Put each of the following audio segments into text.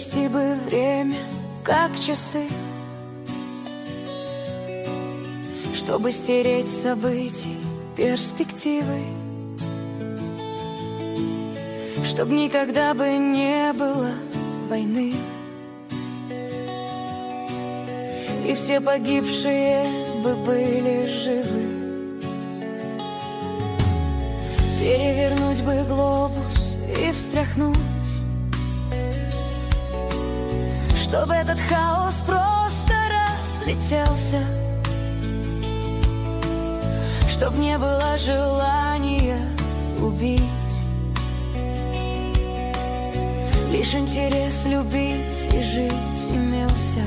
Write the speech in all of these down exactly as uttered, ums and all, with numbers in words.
Перевести бы время, как часы, чтобы стереть с событий перспективы, чтоб никогда бы не было войны, и все погибшие бы были живы. Перевернуть бы глобус и встряхнуть, чтобы этот хаос просто разлетелся, чтоб не было желания убить, лишь интерес любить и жить имелся.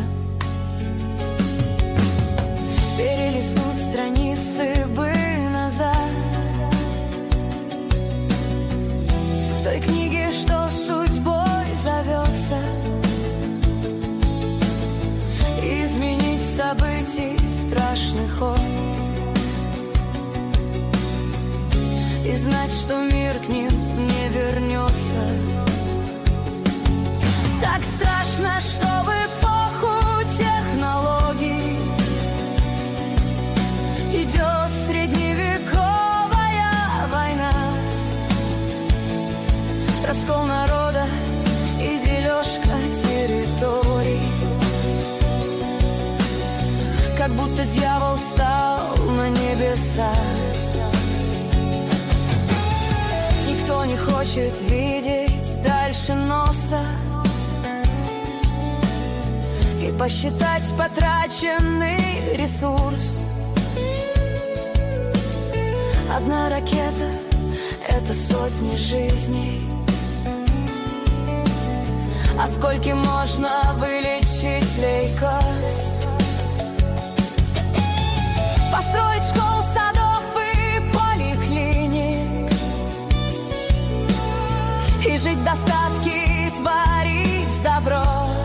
Перелистнуть страницы бы назад в той книге, что судьбой зовется, изменить событий страшный ход и знать, что мир к ним не вернется. Так страшно, что в эпоху технологий идет средневековая война, раскол народа и дележка территорий, как будто дьявол встал на небеса. Никто не хочет видеть дальше носа и посчитать потраченный ресурс. Одна ракета — это сотни жизней, а сколько можно вылечить лейкоз? Построить школ, садов и поликлиник, и жить в достатке, и творить добро,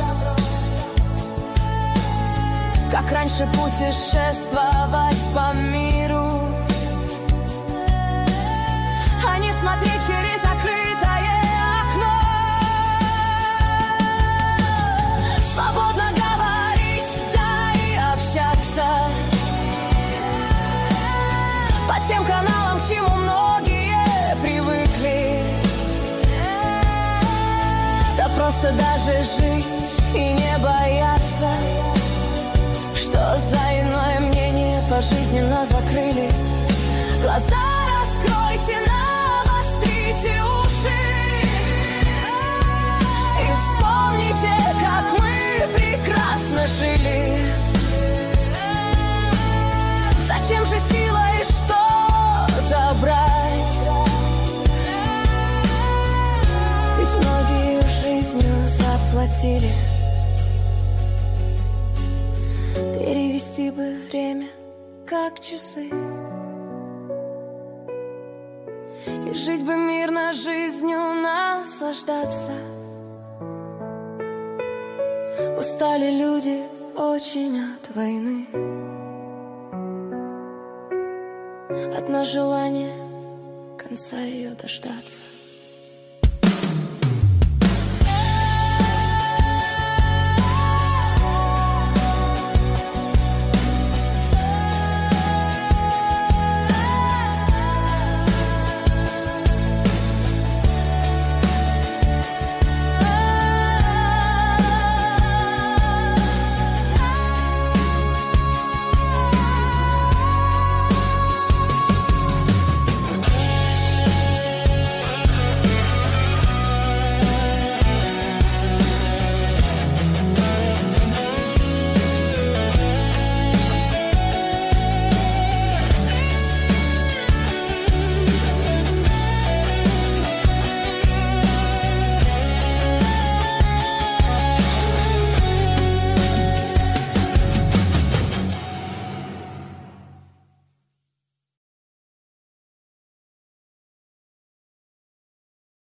как раньше путешествовать по миру, а не смотреть через закрытое окно. Свободно говорить, да и общаться по тем каналам, к чему многие привыкли. Да просто даже жить и не бояться, что за иное мнение пожизненно закрыли. Глаза раскройте, навострите уши и вспомните, как мы прекрасно жили. Зачем же силой что-то брать? Ведь многие жизнью заплатили. Перевести бы время, как часы, и жить бы мирно жизнью, наслаждаться. Устали люди очень от войны, одно желание — конца ее дождаться.